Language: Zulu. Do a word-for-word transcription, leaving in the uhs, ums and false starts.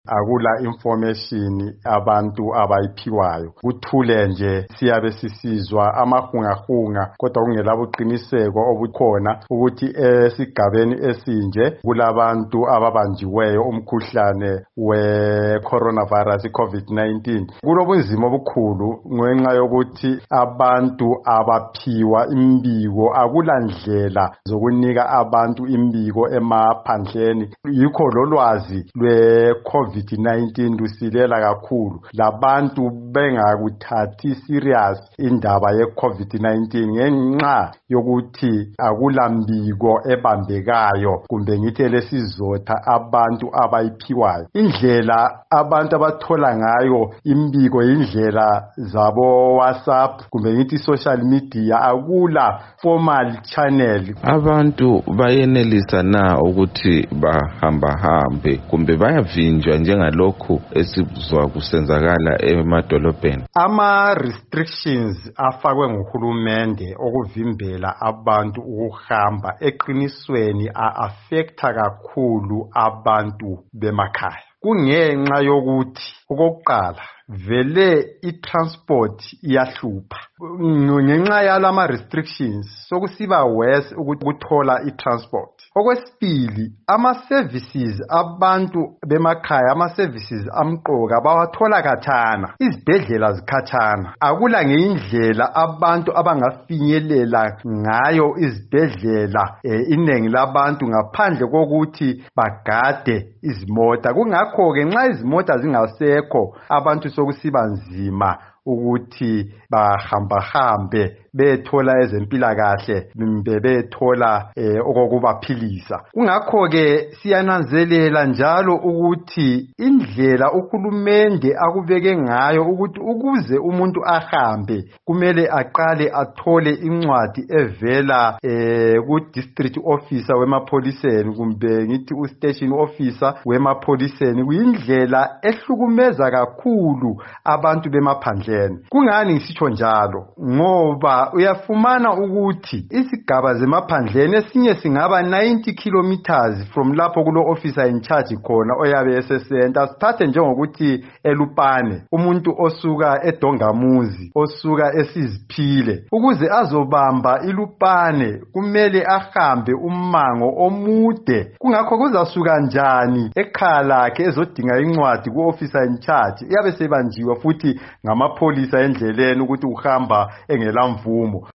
akula information abantu abayiphiwayo. Kuthule nje siyabe sisizwa amahungahunga kodwa kungela buqiniseko obukhona ukuthi esigabeni esinje kulabantu ababanjiweyo umkhuhlane we coronavirus covid nineteen. Kulobunzima obukhulu ngenxa yokuthi abantu abaphiwa imbiko akula ndlela zokunika abantu imbiko emaphandleni. Yikho lolwazi lwe covid nineteen lusilela kakhulu, labantu bengakuthathi serious indaba ye covid nineteen ngenxa yokuthi akula mbiko ebambekayo kumbe ngithi lesizotha abantu abayiphiwayo. Indlela abantu abathola ngayo imbiko indlela zabo WhatsApp kumbe ngithi social media, akula formal channel. Abantu bayenelisa na ukuthi bahamba hambe kumbe bayavinjwa njengalokhu esizwa kusenzakala emadolobheni? Ama restrictions afakwe nguhulumende okuvimbela abantu ukuhamba eqinisweni a-affecta kakhulu abantu bemakhaya. Kungenxa yokuthi okokuqala vele i-transport iyahlupha. Ngenxa yalama restrictions sokusiba worse ukuthola i-transport. Okwesibili, ama-services abantu bemakhaya, ama-services amqoka bawathola khatshana, izibhedlela zikhatshana. Akula ngendlela abantu abangafinyelela ngayo izibhedlela eh, inengi labantu ngaphandle kokuthi bagade izimota. Kungakho-ke nxa izimota zingasekho abantu sokusiba nzima ukuthi bahambahambe bethola ezempilakahle mbe bethola eh, okokubaphilisa. Kungakho-ke siyananzelela njalo ukuthi indlela uhulumende akubeke ngayo ukuthi ukuze umuntu ahambe kumele aqale athole incwadi evela eh, ku-district officer wemapholiseni kumbe ngithi u-station officer wemapholiseni. Kuyindlela ehlukumeza kakhulu abantu bemaphandleni. Kungani ngisitsho njalo? Ngoba uyafumana ukuthi isigaba zemaphandleni esinye singaba ninety kilometers from lapho kulo officer in charge khona oyabe esesenta. Sithathe njengokuthi eLupane umuntu osuka eDongamuzi osuka eSiziphile ukuze azobamba iLupane kumele ahambe umango omude. Kungakho kuzasuka njani ekhala lakhe ezodinga incwadi ku officer in charge iyabe sebanjiwe futhi ngamapholisa endleleni ukuthi uhamba engela mvumo.